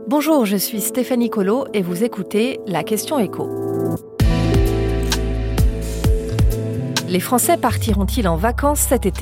Bonjour, je suis Stéphanie Colo et vous écoutez La Question Éco. Les Français partiront-ils en vacances cet été ?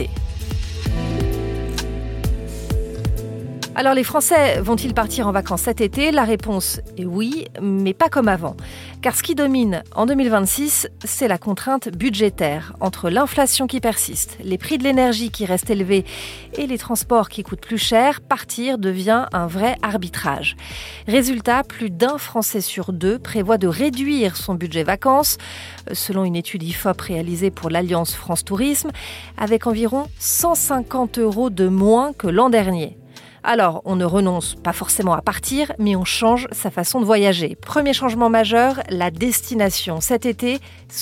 Alors les Français vont-ils partir en vacances cet été ? La réponse est oui, mais pas comme avant. Car ce qui domine en 2026, c'est la contrainte budgétaire. Entre l'inflation qui persiste, les prix de l'énergie qui restent élevés et les transports qui coûtent plus cher, partir devient un vrai arbitrage. Résultat, plus d'un Français sur deux prévoit de réduire son budget vacances, selon une étude IFOP réalisée pour l'Alliance France Tourisme, avec environ 150 € de moins que l'an dernier. Alors, on ne renonce pas forcément à partir, mais on change sa façon de voyager. Premier changement majeur, la destination. Cet été,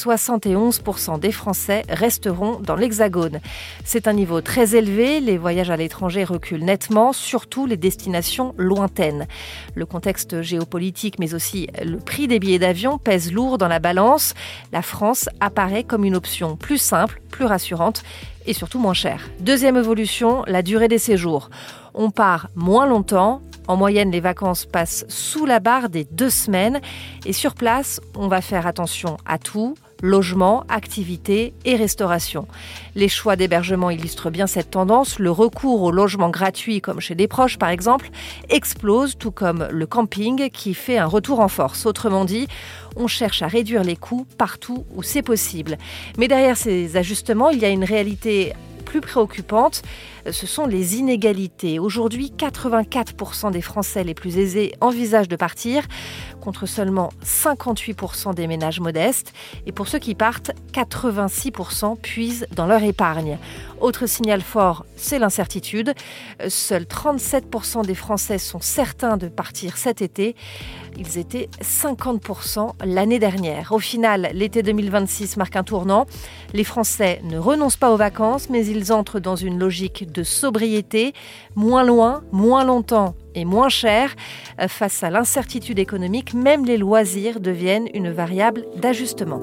71% des Français resteront dans l'Hexagone. C'est un niveau très élevé, les voyages à l'étranger reculent nettement, surtout les destinations lointaines. Le contexte géopolitique, mais aussi le prix des billets d'avion pèsent lourd dans la balance. La France apparaît comme une option plus simple, plus rassurante et surtout moins chère. Deuxième évolution, la durée des séjours. On part moins longtemps. En moyenne, les vacances passent sous la barre des 2 semaines. Et sur place, on va faire attention à tout. Logement, activités et restauration. Les choix d'hébergement illustrent bien cette tendance. Le recours au logement gratuit, comme chez des proches par exemple, explose, tout comme le camping qui fait un retour en force. Autrement dit, on cherche à réduire les coûts partout où c'est possible. Mais derrière ces ajustements, il y a une réalité plus préoccupante, ce sont les inégalités. Aujourd'hui, 84% des Français les plus aisés envisagent de partir, contre seulement 58% des ménages modestes. Et pour ceux qui partent, 86% puisent dans leur épargne. Autre signal fort, c'est l'incertitude. Seuls 37% des Français sont certains de partir cet été. Ils étaient 50% l'année dernière. Au final, l'été 2026 marque un tournant. Les Français ne renoncent pas aux vacances, mais ils entrent dans une logique de sobriété, moins loin, moins longtemps et moins cher. Face à l'incertitude économique, même les loisirs deviennent une variable d'ajustement.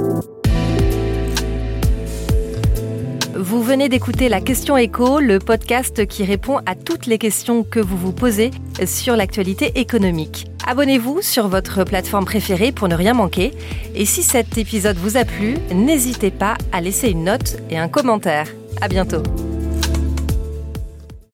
Vous venez d'écouter La Question Éco, le podcast qui répond à toutes les questions que vous vous posez sur l'actualité économique. Abonnez-vous sur votre plateforme préférée pour ne rien manquer. Et si cet épisode vous a plu, n'hésitez pas à laisser une note et un commentaire. À bientôt.